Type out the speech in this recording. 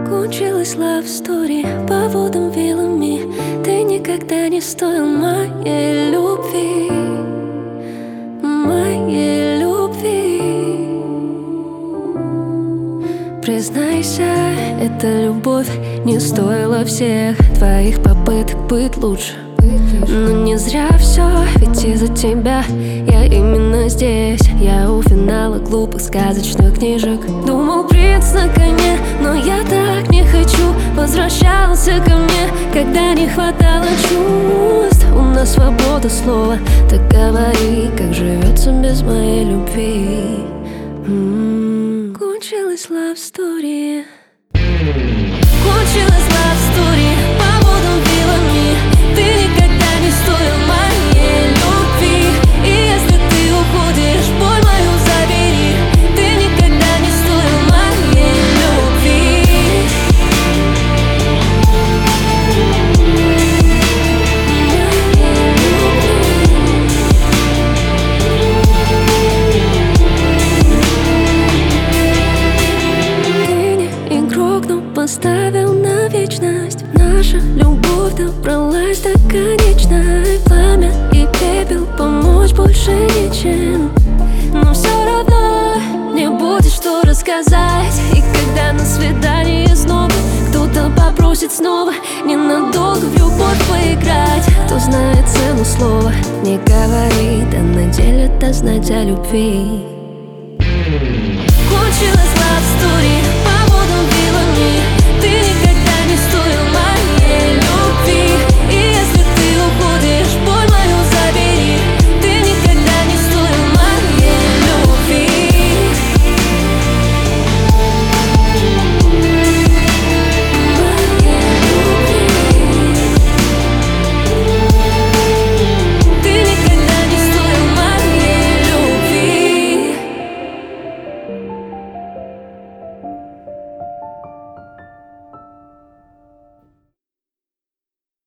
Кончилась love story по водам вилами. Ты никогда не стоил моей любви, моей любви. Признайся, эта любовь не стоила всех твоих попыток быть лучше. Но не зря все, ведь из-за тебя я именно здесь. Я у финала глупых сказочных книжек. Думал, принц на коне, но я так не хочу. Возвращался ко мне, когда не хватало чувств. У нас свобода слова, так говори, как живется без моей любви. Кончилась love story. Кончилась love story по водам вилами. Ты никогда не стоил моей любви. И если ты уходишь, боль мою забери. Ты никогда не стоил моей любви. Ты не игрок, но поставил на вечность. Наша любовь добралась до конечной. Пламя и пепел, помочь больше ничем. Но все равно не будет что рассказать. И когда на свидании снова кто-то попросит снова ненадолго в любовь поиграть, кто знает цену слова, не говорит, а на деле даст знать о любви. Кончилась love story